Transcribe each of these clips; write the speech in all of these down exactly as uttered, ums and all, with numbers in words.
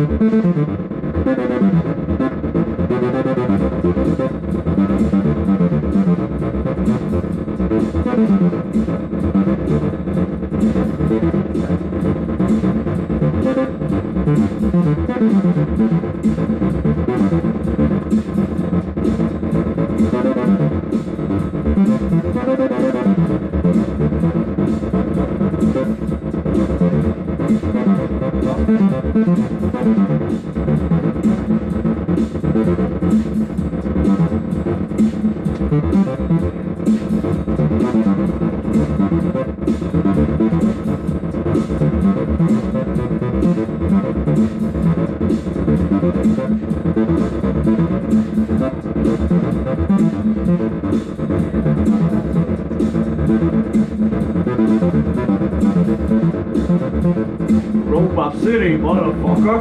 Robot City, motherfucker.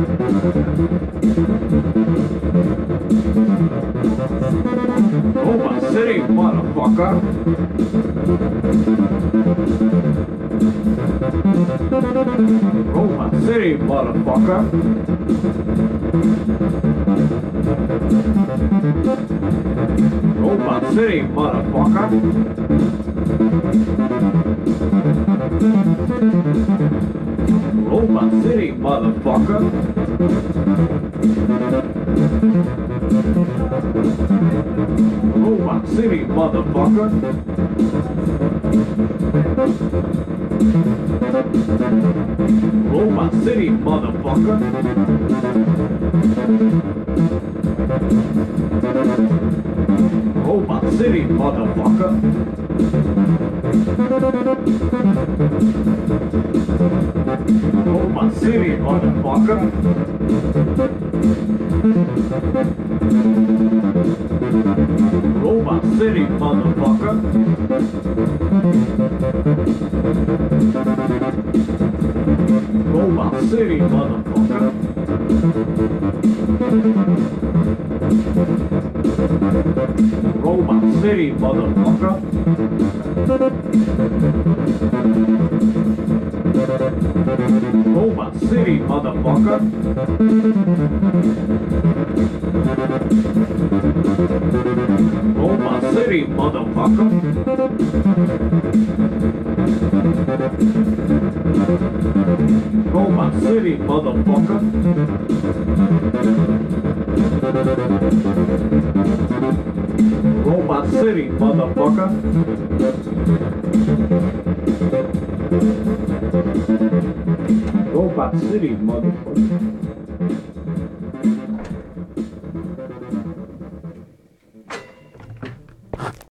Robot City, motherfucker. Robot City, motherfucker. Robot City, motherfucker. Robot City, motherfucker. Robot City, motherfucker. Robot City, motherfucker. Robot City, motherfucker. Robot City, motherfucker. Robot City, motherfucker. Robot City, motherfucker. Robot City, motherfucker. Robot City, motherfucker. Robot City, motherfucker. Robot City, motherfucker. Robot City, motherfucker. Robot City, motherfucker.